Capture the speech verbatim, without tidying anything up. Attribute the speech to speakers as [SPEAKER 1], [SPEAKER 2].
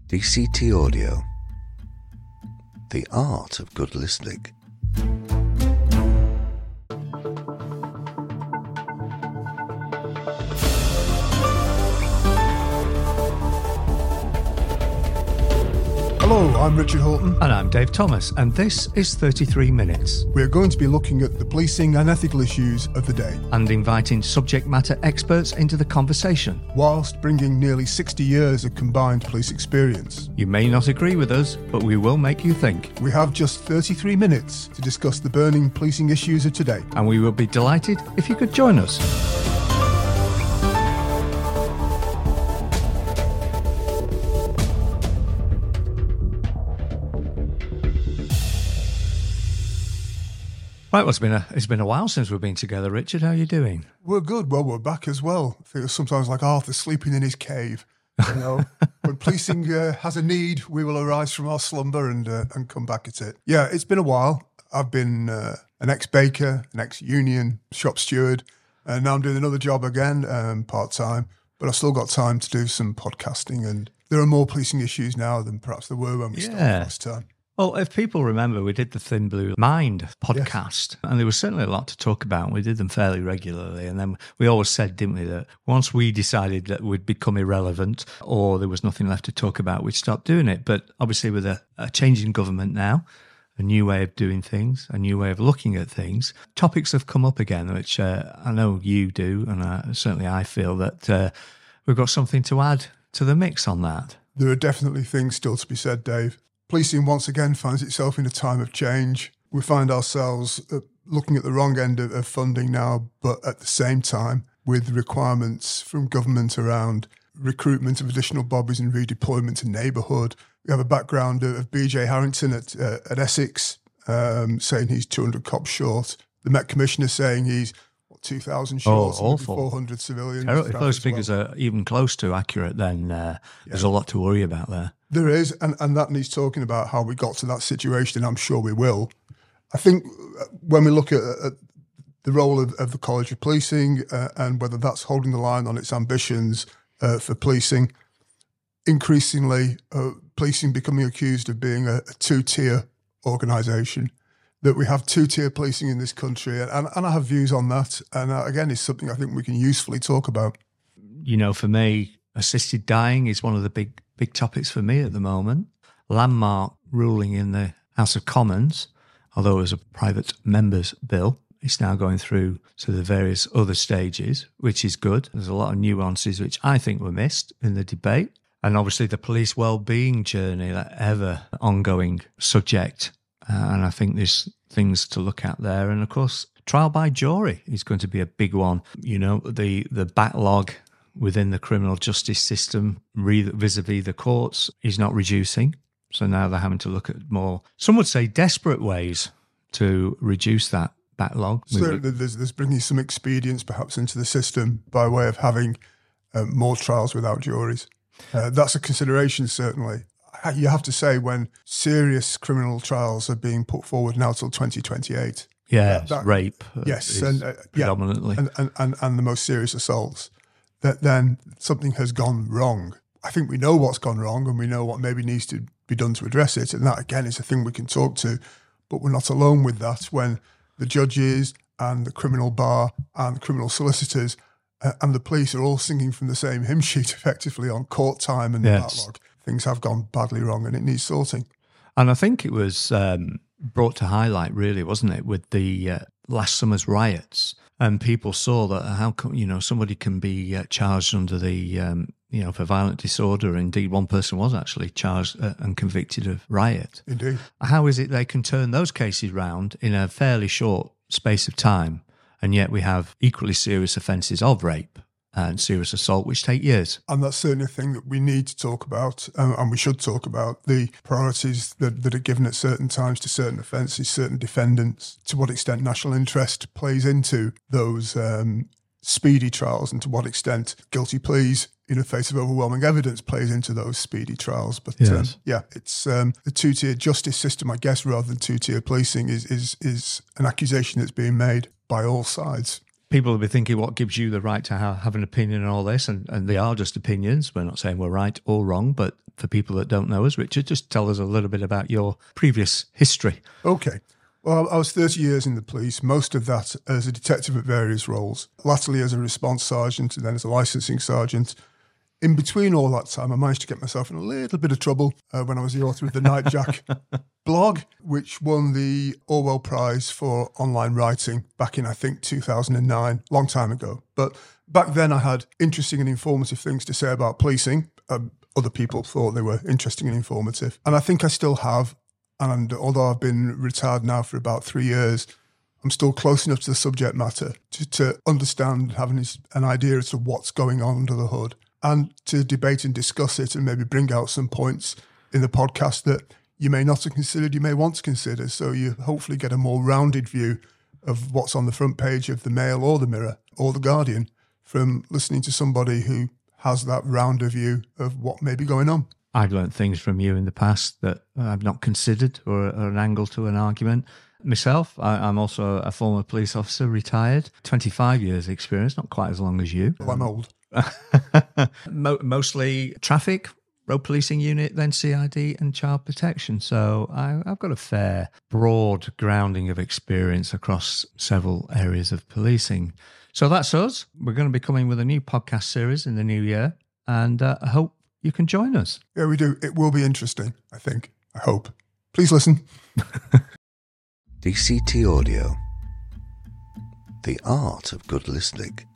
[SPEAKER 1] D C T Audio. The art of good listening.
[SPEAKER 2] Hello, I'm Richard Holton.
[SPEAKER 3] And I'm Dave Thomas, and this is thirty-three minutes.
[SPEAKER 2] We're going to be looking at the policing and ethical issues of the day,
[SPEAKER 3] And inviting subject matter experts into the conversation.
[SPEAKER 2] whilst bringing nearly sixty years of combined police experience.
[SPEAKER 3] You may not agree with us, but we will make you think.
[SPEAKER 2] We have just thirty-three minutes to discuss the burning policing issues of today.
[SPEAKER 3] And we will be delighted if you could join us. Right, well, it's been a it's been a while since we've been together, Richard. How are you doing?
[SPEAKER 2] We're good. Well, we're back as well. I think it's sometimes like Arthur sleeping in his cave. You know, when policing uh, has a need, we will arise from our slumber and uh, and come back at it. Yeah, it's been a while. I've been uh, an ex-baker, an ex-union shop steward, and now I'm doing another job again, um, part-time. But I've still got time to do some podcasting, and there are more policing issues now than perhaps there were when we started
[SPEAKER 3] Yeah.
[SPEAKER 2] last time.
[SPEAKER 3] Well, if people remember, we did the Thin Blue Mind podcast, and there was certainly a lot to talk about. We did them fairly regularly, and then we always said, didn't we, that once we decided that we'd become irrelevant or there was nothing left to talk about, we'd stop doing it. But obviously with a, a change in government now, a new way of doing things, a new way of looking at things, topics have come up again, which uh, I know you do, and uh, certainly I feel that uh, we've got something to add to the mix on that.
[SPEAKER 2] There are definitely things still to be said, Dave. Policing once again finds itself in a time of change. We find ourselves uh, looking at the wrong end of, of funding now, but at the same time, with requirements from government around recruitment of additional bobbies and redeployment to neighbourhood. We have a background of, of B J Harrington at, uh, at Essex um, saying he's two hundred cops short. The Met Commissioner saying he's what, two thousand short,
[SPEAKER 3] Oh, awful.
[SPEAKER 2] four hundred civilians.
[SPEAKER 3] Terrible. If
[SPEAKER 2] staff
[SPEAKER 3] those
[SPEAKER 2] as well.
[SPEAKER 3] figures are even close to accurate, then uh, there's a lot to worry about there.
[SPEAKER 2] There is, and, and that needs talking about how we got to that situation, and I'm sure we will. I think when we look at, at the role of, of the College of Policing uh, and whether that's holding the line on its ambitions uh, for policing, increasingly uh, policing becoming accused of being a, a two-tier organisation, that we have two-tier policing in this country, and, and I have views on that, and uh, again, it's something I think we can usefully talk about.
[SPEAKER 3] You know, for me, assisted dying is one of the big big topics for me at the moment. Landmark ruling in the House of Commons, although it was a private member's bill, it's now going through to the various other stages, which is good. There's a lot of nuances which I think were missed in the debate. And obviously the police well-being journey, that ever ongoing subject. Uh, and I think there's things to look at there. And of course, trial by jury is going to be a big one. You know, the, the backlog within the criminal justice system vis-a-vis the courts is not reducing. So now they're having to look at more, some would say, desperate ways to reduce that backlog.
[SPEAKER 2] Certainly, there's, there's bringing some expedience perhaps into the system by way of having uh, more trials without juries. Uh, that's a consideration, certainly. You have to say when serious criminal trials are being put forward now till twenty twenty-eight.
[SPEAKER 3] Yeah,
[SPEAKER 2] that, that,
[SPEAKER 3] rape.
[SPEAKER 2] Yes, and, uh,
[SPEAKER 3] predominantly.
[SPEAKER 2] Yeah, and, and, and, and the most serious assaults. That then something has gone wrong. I think we know what's gone wrong and we know what maybe needs to be done to address it. And that, again, is a thing we can talk to. But we're not alone with that when the judges and the criminal bar and the criminal solicitors uh, and the police are all singing from the same hymn sheet effectively on court time and
[SPEAKER 3] Yes.
[SPEAKER 2] backlog. Things have gone badly wrong and it needs sorting.
[SPEAKER 3] And I think it was um, brought to highlight, really, wasn't it, with the uh, last summer's riots. And people saw that how come, you know, somebody can be uh, charged under the, um, you know, for violent disorder. Indeed, one person was actually charged uh, and convicted of riot.
[SPEAKER 2] Indeed.
[SPEAKER 3] How is it they can turn those cases round in a fairly short space of time? And yet we have equally serious offences of rape and serious assault, which take years.
[SPEAKER 2] And that's certainly a thing that we need to talk about, um, and we should talk about, the priorities that, that are given at certain times to certain offences, certain defendants, to what extent national interest plays into those um, speedy trials, and to what extent guilty pleas in the face of overwhelming evidence plays into those speedy trials. But
[SPEAKER 3] Yes.
[SPEAKER 2] um, yeah, it's um, the two-tier justice system, I guess, rather than two-tier policing is, is, is an accusation that's being made by all sides.
[SPEAKER 3] People will be thinking, what gives you the right to have, have an opinion on all this? And, and they are just opinions. We're not saying we're right or wrong, but for people that don't know us, Richard, just tell us a little bit about your previous history.
[SPEAKER 2] Okay. Well, I was thirty years in the police, most of that as a detective at various roles, latterly as a response sergeant and then as a licensing sergeant. In between all that time, I managed to get myself in a little bit of trouble uh, when I was the author of the Nightjack blog, which won the Orwell Prize for online writing back in, I think, two thousand nine, long time ago. But back then I had interesting and informative things to say about policing. Um, other people thought they were interesting and informative. And I think I still have. And although I've been retired now for about three years, I'm still close enough to the subject matter to, to understand, having an idea as to what's going on under the hood, and to debate and discuss it and maybe bring out some points in the podcast that you may not have considered, you may want to consider. So you hopefully get a more rounded view of what's on the front page of the Mail or the Mirror or the Guardian from listening to somebody who has that rounder view of what may be going on.
[SPEAKER 3] I've learnt things from you in the past that I've not considered, or, or an angle to an argument. Myself, I, I'm also a former police officer, retired, twenty-five years experience, not quite as long as you.
[SPEAKER 2] Well, I'm old.
[SPEAKER 3] Mo- mostly traffic, road policing unit, then C I D and child protection. So I, I've got a fair, broad grounding of experience across several areas of policing. So that's us. We're going to be coming with a new podcast series in the new year, and uh, I hope you can join us.
[SPEAKER 2] Yeah, we do. It will be interesting, I think. I hope. Please listen.
[SPEAKER 1] D C T Audio. The art of good listening.